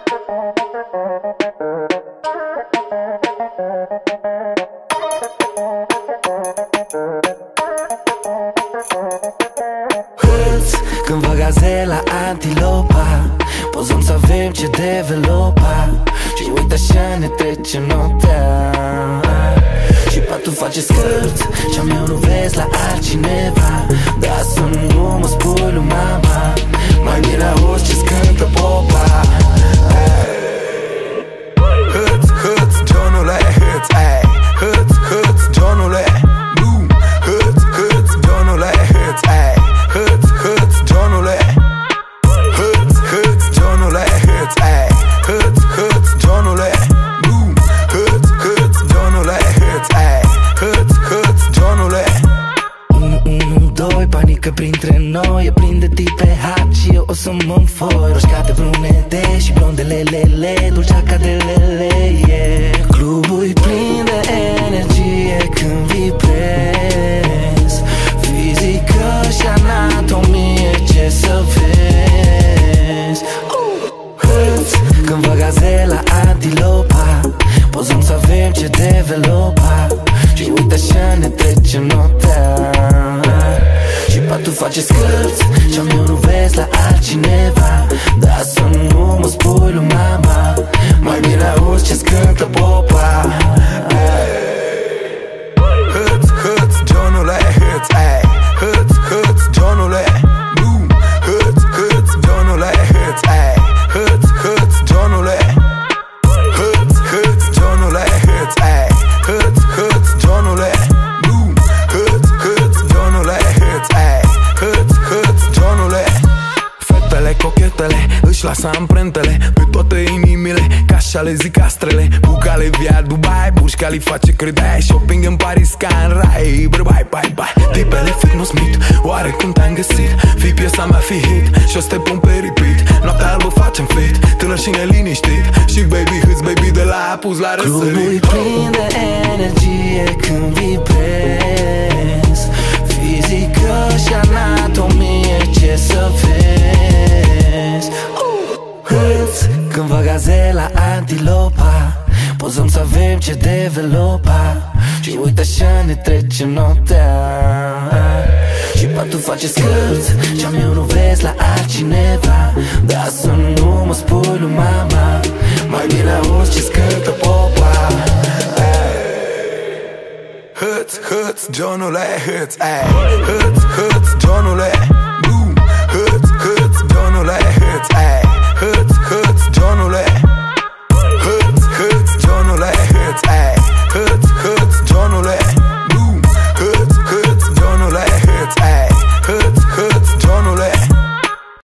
Când vă gazela antilopa, pozăm să avem ce developa. Și uite așa ne trece noaptea. Și patul face scârț, ce-al meu nu vezi la altcineva. Dar să nu mă spui lui mama, mai bine auzi ce-ți cântă popa. Hâț, hâț, Johnule, hâț, ey. Hâț, hâț, Johnule, boom. Hâț, hâț, Johnule, hâț, ey. Hâț, hâț, Johnule. Hâț, hâț, Johnule, hâț, ey. Hâț, hâț, Johnule, boom. Hâț, hâț, Johnule, hâț, ey. Hâț, hâț, Johnule. 1, 2, panică printre noi. E plin de tipe hot și eu o să mă înfoi. Roșcate brunete și blondele lele, dulceaca de lele, yeah. Clubul-i plin de energie când vibrezi. Fizică și anatomie, ce să vezi. Hâț, când vă gazela antilopa, pozăm să avem ce developa. Și uite așa ne trece noaptea. Și patul face scârț, ce-al meu nu vezi la altcineva. Dar să nu mă spui lui mama, mai bine auzi ce-ți cântă popa. Hâț, hâț, Johnule, hâț, ey. Hâț, hâț, Johnule, boom. Hâț, hâț, Johnule, hâț, ey. Hâț, hâț, Johnule. Hâț, hâț, Johnule, hâț, ey. Hâț, hâț, Johnule, boom. Hâț, hâț, Johnule, hâț, ey. Hâț, hâț, Johnule. Fetele cochetele își lasă amprentele pe toate inimile, ca așa le zic astrele. Bucale via Dubai, Burj Khalifa ce credeai, shopping în Paris ca în rai. Bră, bye, bye, bye, tipele Fitness Meet. Oare cum te-am găsit? Fii piesa mea, fi hit și o să te pun pe repeat. Noaptea albă facem fit, tânăr și neliniștit. Și baby, hâți baby de la apus la răsărit. Clubul-i plin de energie când vibrezi. Fizică și anatomie, ce să vezi. Hâț, când vă gazela antilopa, pozăm să avem ce developa. Și uite așa ne trece noaptea. Și patul face scârț, ce-al meu nu vezi la altcineva. Dar să nu mă spui lui mama, mai bine auzi ce-ți cântă popa. Hâț, hâț, Johnule, hâț, ey. Hâț, hâț, Johnule, boom. Hâț, hâț, Johnule, hâț, ey. Hâț,